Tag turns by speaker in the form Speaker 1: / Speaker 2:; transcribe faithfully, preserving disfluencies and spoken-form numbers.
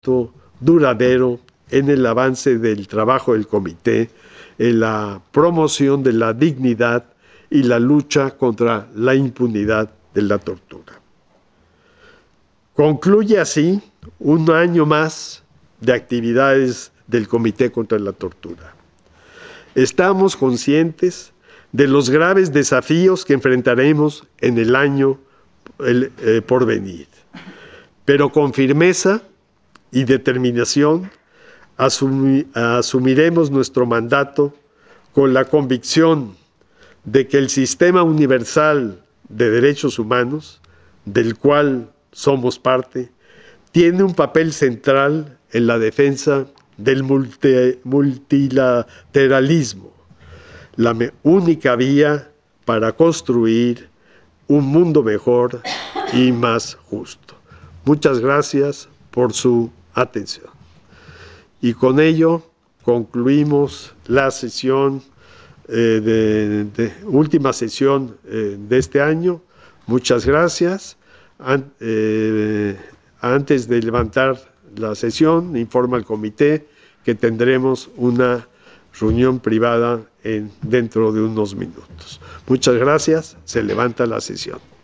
Speaker 1: duradero en el avance del trabajo del comité, en la promoción de la dignidad y la lucha contra la impunidad de la tortura. Concluye así un año más de actividades del Comité contra la Tortura. Estamos conscientes de los graves desafíos que enfrentaremos en el año el, eh, por venir, pero con firmeza y determinación asumi, asumiremos nuestro mandato con la convicción de que el sistema universal de derechos humanos, del cual somos parte, tiene un papel central en la defensa del multi, multilateralismo, la única vía para construir un mundo mejor y más justo. Muchas gracias por su atención. Y con ello concluimos la sesión, eh, de, de, última sesión eh, de este año. Muchas gracias. An, eh, antes de levantar la sesión, informa al comité que tendremos una reunión privada en, dentro de unos minutos. Muchas gracias. Se levanta la sesión.